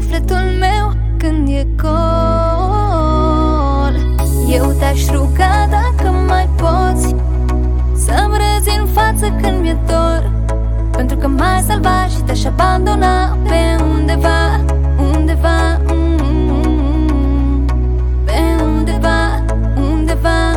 sufletul meu când e gol. Eu te-aș ruga dacă mai poți să-mi râzi în față când mi-e dor, pentru că m-ai salvat și te-aș abandona pe undeva, undeva, pe undeva, undeva.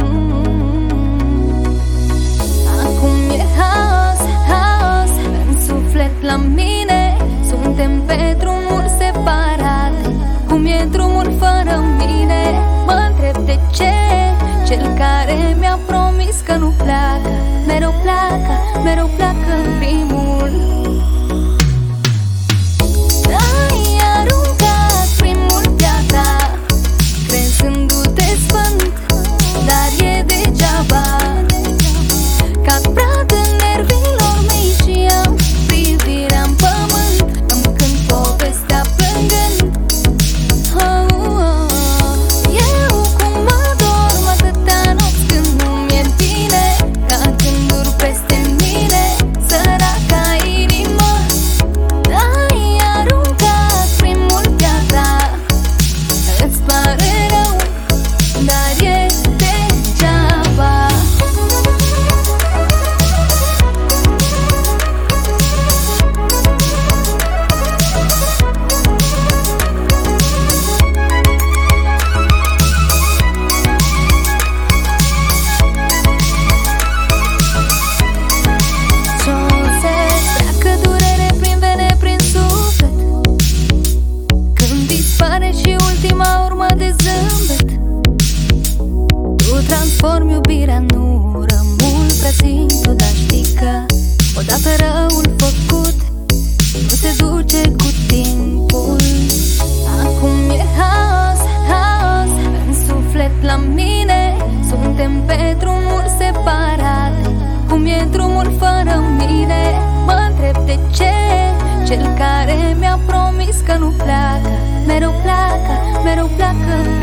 Acum e haos, haos în suflet la mine. Suntem pe drumuri separate. Cum e drumul fără mine? Mă întreb de ce cel care mi-a promis că nu pleacă mereu pleacă, mereu pleacă în primul. Ai aruncat primul piatra, crezându-te sfânt, dar e degeaba. Cad prad în nervilor mei și am privirea în pământ. Îmi cânt povestea plângând. Eu cum adorm atâtea nopți când nu mi-e bine, ca gânduri peste mine, săraca inimă. Ai aruncat primul piatra, îți pare rău, dar e degeaba. Joseph, treacă durere prin vene, prin suflet, când dispare și ultima urmă de zâmbet. Tu transformi iubirea în ură, mult prea simplu, dar știi că odată răul făcut nu se duce cu timpul. Acum e haos, haos în suflet la mine. Suntem pe drumuri separate. Cum e drumul fără mine? Mă întreb de ce cel care mi-a promis că nu pleacă mereu pleacă, mereu pleacă.